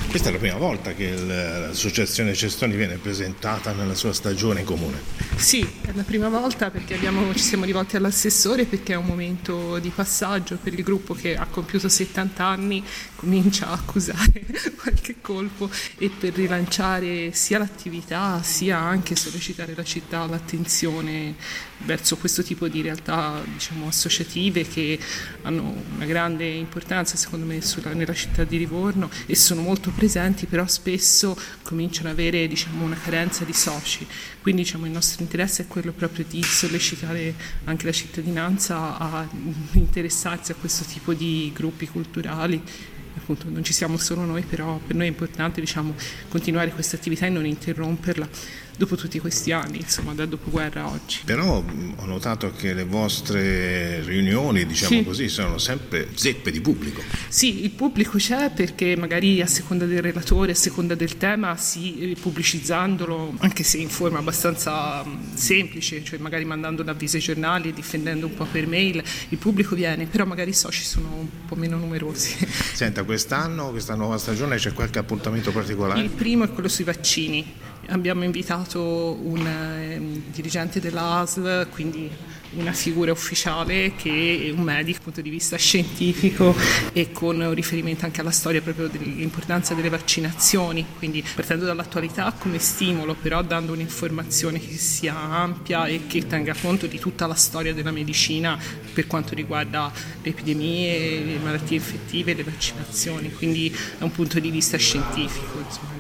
Questa è la prima volta che l'associazione Cestoni viene presentata nella sua stagione comune. Sì, è la prima volta perché ci siamo rivolti all'assessore perché è un momento di passaggio per il gruppo che ha compiuto 70 anni, comincia a accusare qualche colpo e per rilanciare sia l'attività sia anche sollecitare la città all'attenzione verso questo tipo di realtà associative che hanno una grande importanza secondo me nella città di Livorno e sono molto presenti, però spesso cominciano ad avere una carenza di soci, quindi il nostro interesse è quello proprio di sollecitare anche la cittadinanza a interessarsi a questo tipo di gruppi culturali. Appunto, non ci siamo solo noi, però per noi è importante continuare questa attività e non interromperla dopo tutti questi anni, dal dopoguerra a oggi. Però ho notato che le vostre riunioni, così, sono sempre zeppe di pubblico. Sì, il pubblico c'è perché magari a seconda del relatore, a seconda del tema, pubblicizzandolo, anche se in forma abbastanza semplice, cioè magari mandando un avviso ai giornali e diffondendo un po' per mail, il pubblico viene, però magari i soci sono un po' meno numerosi. Senta, quest'anno, questa nuova stagione, c'è qualche appuntamento particolare? Il primo è quello sui vaccini. Abbiamo invitato un dirigente della ASL, quindi una figura ufficiale che è un medico dal punto di vista scientifico e con un riferimento anche alla storia proprio dell'importanza delle vaccinazioni, quindi partendo dall'attualità come stimolo, però dando un'informazione che sia ampia e che tenga conto di tutta la storia della medicina per quanto riguarda le epidemie, le malattie infettive e le vaccinazioni, quindi da un punto di vista scientifico.